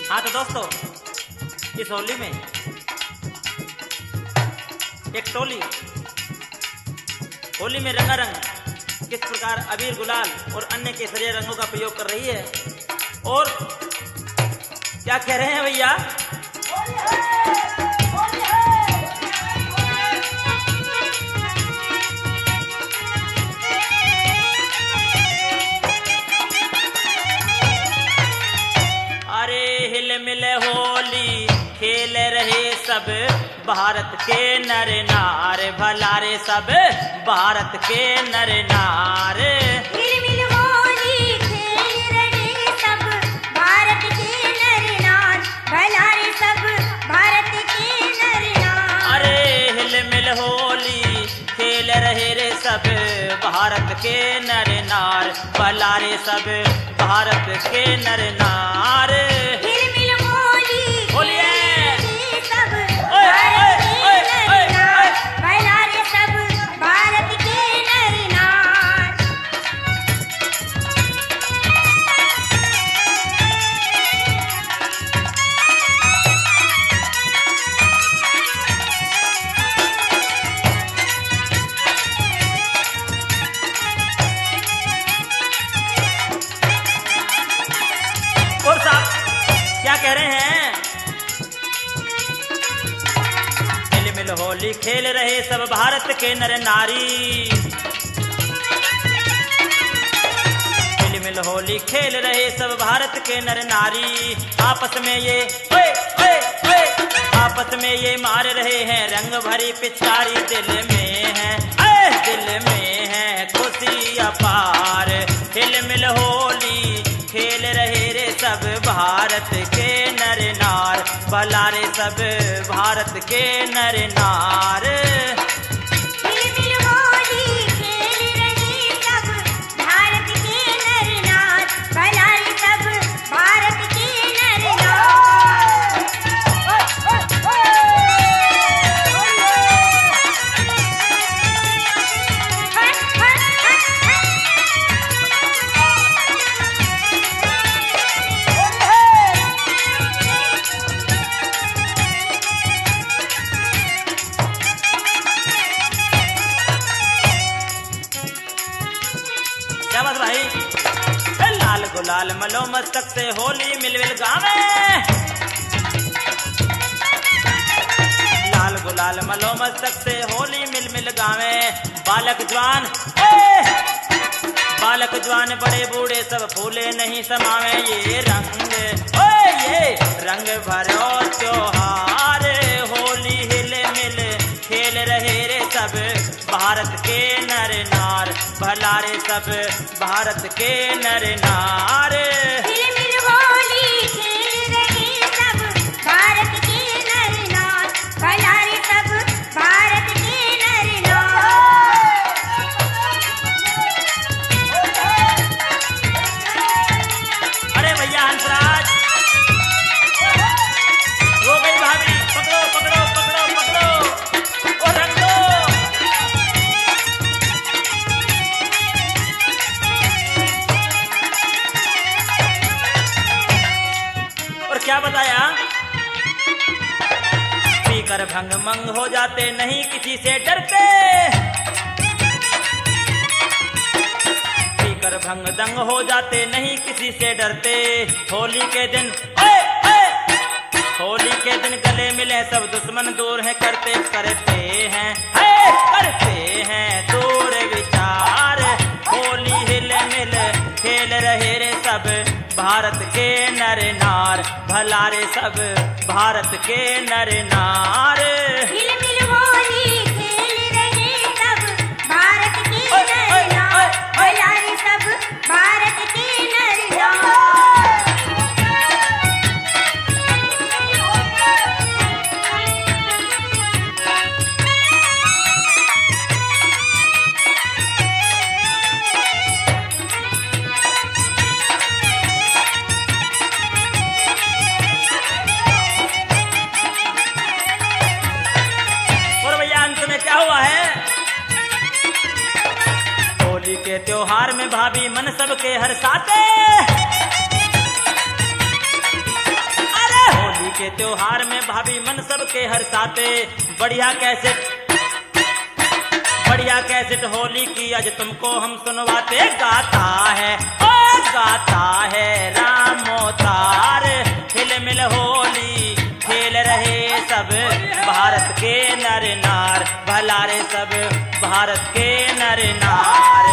हाँ तो दोस्तों, इस होली में एक टोली होली में रंगारंग किस प्रकार अबीर, गुलाल और अन्य केसरिया रंगों का प्रयोग कर रही है। और क्या कह रहे हैं भैया? अरे हिल मिल होली खेल रहे सब भारत के नर नार, भला रे सब भारत के नर नार। हिल मिल होली खेल रहे सब भारत के नर नार, भला रे सब भारत के नर नार। अरे हिल मिल होली खेल रहे रे सब भारत के नर नार, भला रे सब भारत के नर नार। हिल मिल होली बोलिए। सब भारत के नर नार, भला रे सब भारत के नर नार। और साहब क्या कह रहे हैं? मिल मिल होली खेल रहे सब भारत के नर नारी, मिल मिल होली खेल रहे सब भारत के नर नारी। आपस में ये ओए ओए ओए, आपस में ये मार रहे हैं रंग भरी पिचकारी, दिल में है दिल में है खुशी अपार। हिल मिल होली खेल रहे रे सब भारत के नर नार, भला रे सब भारत के नर नार। हिल मिल होली खेल रहे सब भारत के नर नार, भला रे सब भारत के नर नार। क्या बात भाई? लाल गुलाल मलो मस्तक से होली मिलविल गावे, लाल गुलाल मलो मस्तक से होली मिल मिल गावे। बालक जवान बालक जवान बड़े बूढ़े सब फूले नहीं समावे। ये रंग भरो त्योहार, होली हिल मिल खेल रहे रे सब भारत के नर नार, भला रे सब भारत के नर नार। हिल मिल होली खेल रहे सब भारत के नर नार, भला रे सब भारत के नर नार। अरे भैया हंसराज, हो गई भाभी, पकड़ो पकड़ो पकड़ो पकड़ो और रख दो। और क्या बताया? पीकर भंग मंग हो जाते नहीं किसी से डरते, पीकर भंग दंग हो जाते नहीं किसी से डरते। होली के दिन होली के दिन गले मिले सब दुश्मन दूर है, करते हैं दूर विचार। होली हिल मिल खेल रहे रे सब भारत के नर नार, भला रे सब भारत के नर नार। हिल मिल होली खेल रहे सब भारत के नर नार, भला रे सब भारत के नर नार। के त्योहार में भाभी मन सबके हर साते, के त्योहार में भाभी मन सबके हर्षाते। बढ़िया कैसेट होली की आज तुमको हम सुनवाते। गाता है रामोतार, हिल मिल होली खेल रहे सब भारत के नर नार, भला रे सब भारत के नर नार।